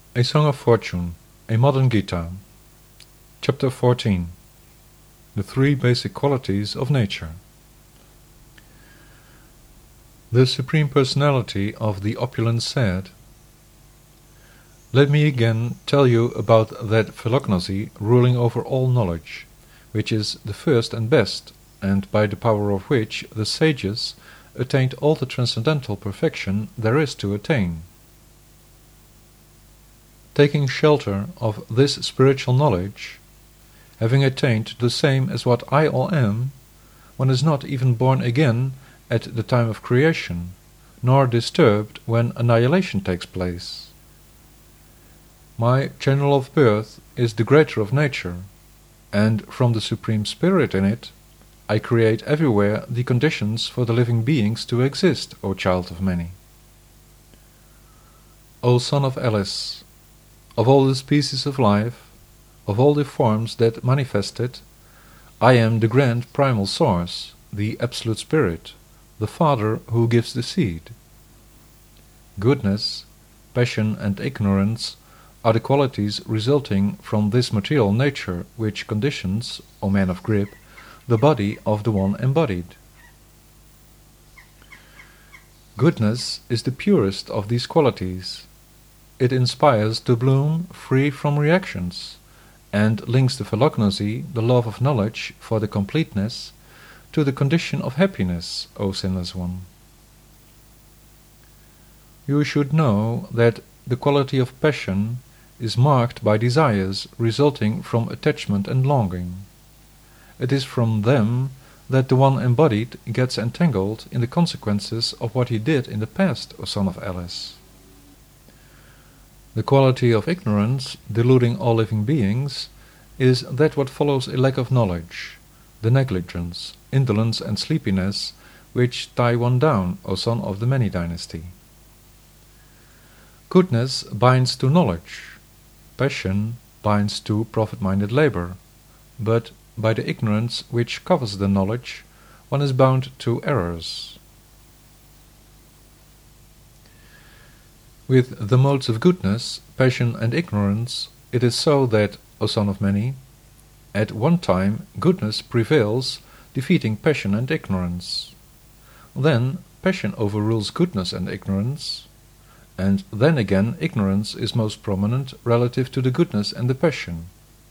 A Song of Fortune, a Modern Gita. Chapter 14. The Three Basic Qualities of Nature. The Supreme Personality of the Opulence said, "Let me again tell you about that philognosy ruling over all knowledge, which is the first and best, and by the power of which the sages attained all the transcendental perfection there is to attain. Taking shelter of this spiritual knowledge, having attained the same as what I all am, one is not even born again at the time of creation, nor disturbed when annihilation takes place. My channel of birth is the greater of nature, and from the Supreme Spirit in it, I create everywhere the conditions for the living beings to exist, O child of many. O son of Alice, of all the species of life, of all the forms that manifest it, I am the grand primal source, the absolute spirit, the Father who gives the seed. Goodness, passion and ignorance are the qualities resulting from this material nature which conditions, O man of grip, the body of the one embodied. Goodness is the purest of these qualities. It inspires to bloom free from reactions, and links the philognosy, the love of knowledge for the completeness, to the condition of happiness, O sinless one. You should know that the quality of passion is marked by desires resulting from attachment and longing. It is from them that the one embodied gets entangled in the consequences of what he did in the past, O son of Alice. The quality of ignorance, deluding all living beings, is that what follows a lack of knowledge, the negligence, indolence and sleepiness which tie one down, O son of the Many dynasty. Goodness binds to knowledge, passion binds to profit-minded labor, but by the ignorance which covers the knowledge, one is bound to errors. With the modes of goodness, passion and ignorance, it is so that, O son of many, at one time goodness prevails, defeating passion and ignorance. Then passion overrules goodness and ignorance, and then again ignorance is most prominent relative to the goodness and the passion.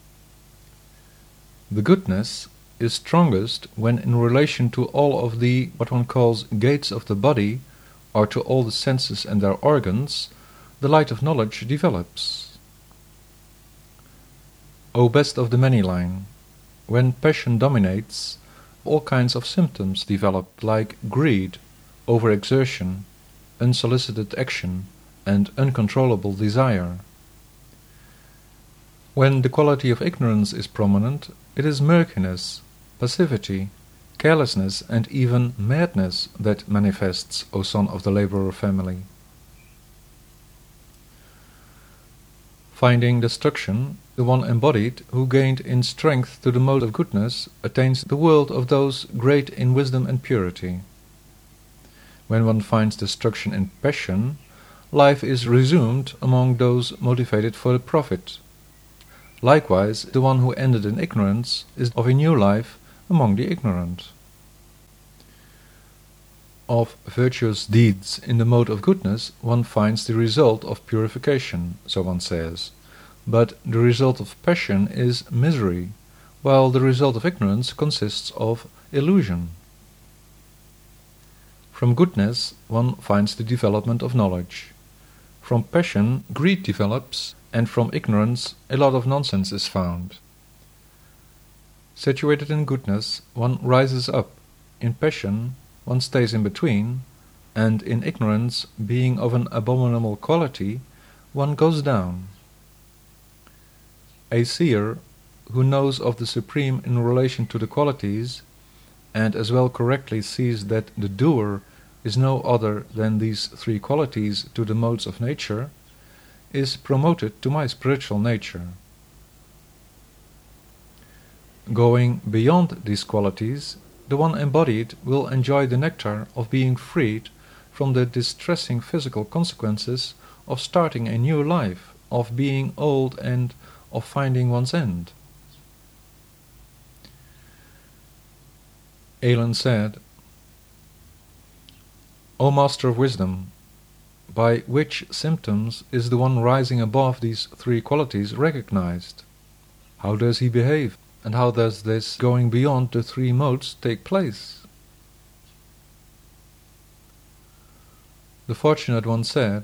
The goodness is strongest when in relation to all of the, what one calls, gates of the body, or to all the senses and their organs, the light of knowledge develops. O best of the many line, when passion dominates, all kinds of symptoms develop, like greed, overexertion, unsolicited action, and uncontrollable desire. When the quality of ignorance is prominent, it is murkiness, passivity, carelessness, and even madness that manifests, O son of the laborer family. Finding destruction, the one embodied, who gained in strength to the mode of goodness, attains the world of those great in wisdom and purity. When one finds destruction in passion, life is resumed among those motivated for the profit. Likewise, the one who ended in ignorance is of a new life among the ignorant. Of virtuous deeds in the mode of goodness one finds the result of purification, so one says, but the result of passion is misery, while the result of ignorance consists of illusion. From goodness one finds the development of knowledge. From passion greed develops, and from ignorance a lot of nonsense is found. Situated in goodness one rises up, in passion one stays in between, and in ignorance, being of an abominable quality, one goes down. A seer, who knows of the Supreme in relation to the qualities, and as well correctly sees that the doer is no other than these three qualities to the modes of nature, is promoted to my spiritual nature. Going beyond these qualities, the one embodied will enjoy the nectar of being freed from the distressing physical consequences of starting a new life, of being old and of finding one's end. Alan said, O Master of Wisdom, by which symptoms is the one rising above these three qualities recognized? How does he behave, and how does this going beyond the three modes take place? The Fortunate One said,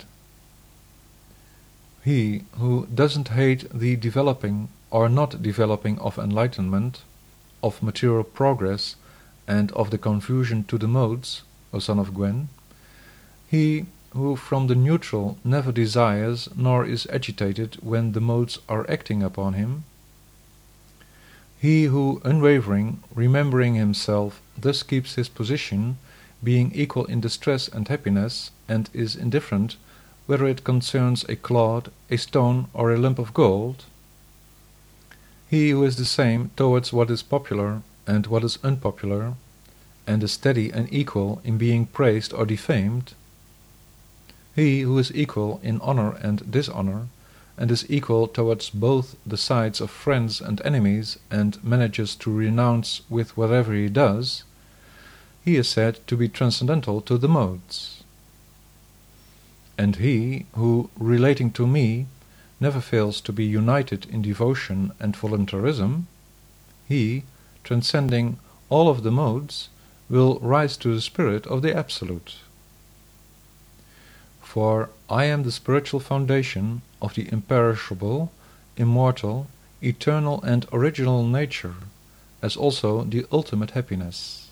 He who doesn't hate the developing or not developing of enlightenment, of material progress, and of the confusion to the modes, O son of Gwen, he who from the neutral never desires nor is agitated when the modes are acting upon him, he who, unwavering, remembering himself, thus keeps his position, being equal in distress and happiness, and is indifferent whether it concerns a clod, a stone, or a lump of gold, he who is the same towards what is popular and what is unpopular, and is steady and equal in being praised or defamed, he who is equal in honor and dishonor, and is equal towards both the sides of friends and enemies, and manages to renounce with whatever he does, he is said to be transcendental to the modes. And he who, relating to me, never fails to be united in devotion and voluntarism, he, transcending all of the modes, will rise to the spirit of the Absolute. For I am the spiritual foundation of the imperishable, immortal, eternal and original nature, as also the ultimate happiness.